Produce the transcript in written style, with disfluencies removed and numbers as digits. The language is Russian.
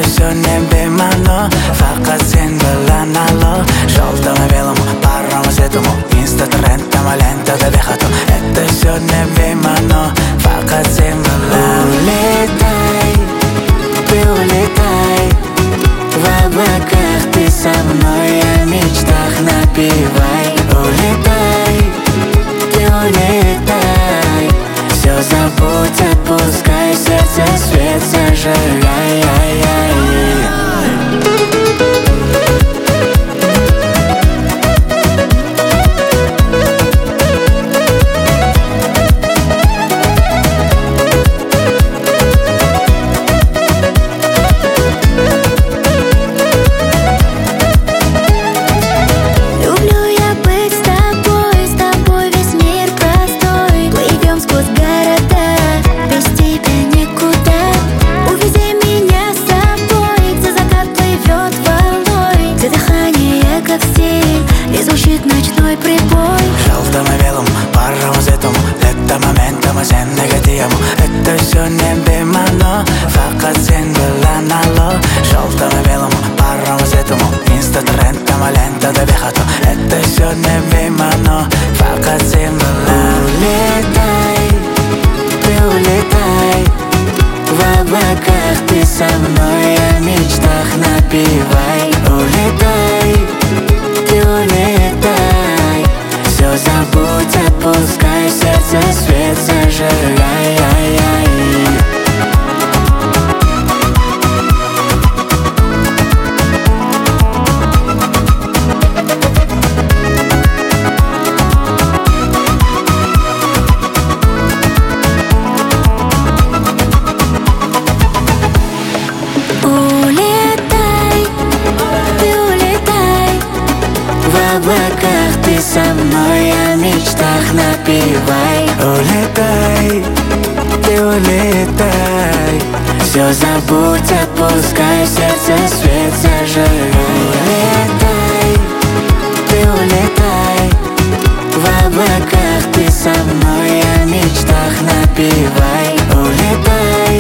все не бемано, faqat sen bilan alo. Желтому белому парному светому инста-тренд, lentada bexato. Это все не бемано, faqat sen bilan. Улетай, ты улетай, в облаках ты со мной, о мечтах напевай. Улетай, ты улетай, все забудь, отпускай, сердце свет зажигай. Желтому-белому парному светому это моментом, сеннеге тиему. Это все не бемано, faqat sen bilan alo. Желтому-белому парному светому инста-тренд, lentada bexato. Это все не бемано, faqat sen bilan. Улетай, ты улетай, в облаках ты со мной, о мечтах напевай. Улетай, ты улетай, все забудь, отпускай, сердце свет зажигай. В облаках ты со мной, о мечтах напевай. Улетай, ты улетай, все забудь, отпускай, сердце свет зажигай. Улетай, ты улетай, в облаках ты со мной, о мечтах напевай. Улетай,